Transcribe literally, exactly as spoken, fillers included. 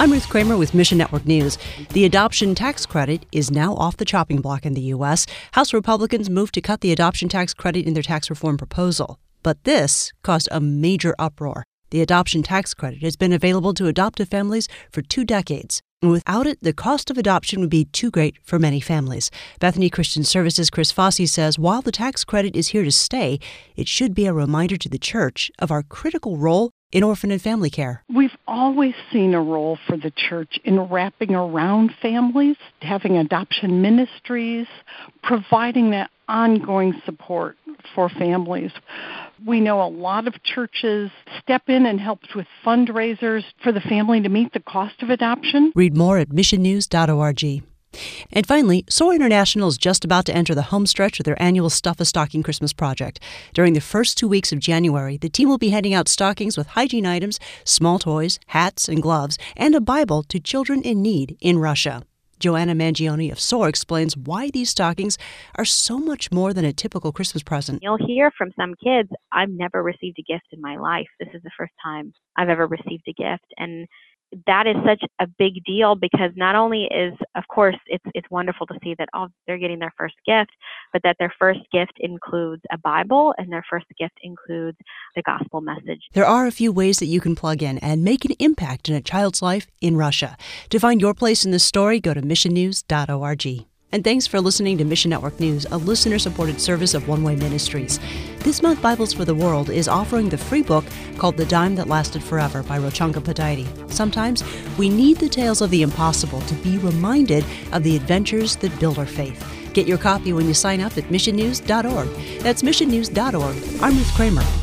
I'm Ruth Kramer with Mission Network News. The adoption tax credit is now off the chopping block in the U S. House Republicans moved to cut the adoption tax credit in their tax reform proposal. But this caused a major uproar. The adoption tax credit has been available to adoptive families for two decades. And without it, the cost of adoption would be too great for many families. Bethany Christian Services' Chris Fossey says while the tax credit is here to stay, it should be a reminder to the church of our critical role in orphan and family care. We've always seen a role for the church in wrapping around families, having adoption ministries, providing that ongoing support for families. We know a lot of churches step in and help with fundraisers for the family to meet the cost of adoption. Read more at mission news dot org. And finally, Soar International is just about to enter the home stretch of their annual Stuff a Stocking Christmas project. During the first two weeks of January, the team will be handing out stockings with hygiene items, small toys, hats, and gloves, and a Bible to children in need in Russia. Joanna Mangione of Soar explains why these stockings are so much more than a typical Christmas present. You'll hear from some kids, I've never received a gift in my life. This is the first time I've ever received a gift. And that is such a big deal because not only is, of course, it's it's wonderful to see that oh, they're getting their first gift, but that their first gift includes a Bible and their first gift includes the gospel message. There are a few ways that you can plug in and make an impact in a child's life in Russia. To find your place in this story, go to mission news dot org. And thanks for listening to Mission Network News, a listener-supported service of One Way Ministries. This month, Bibles for the World is offering the free book called The Dime That Lasted Forever by Rochanka Pataidi. Sometimes we need the tales of the impossible to be reminded of the adventures that build our faith. Get your copy when you sign up at mission news dot org. That's mission news dot org. I'm Ruth Kramer.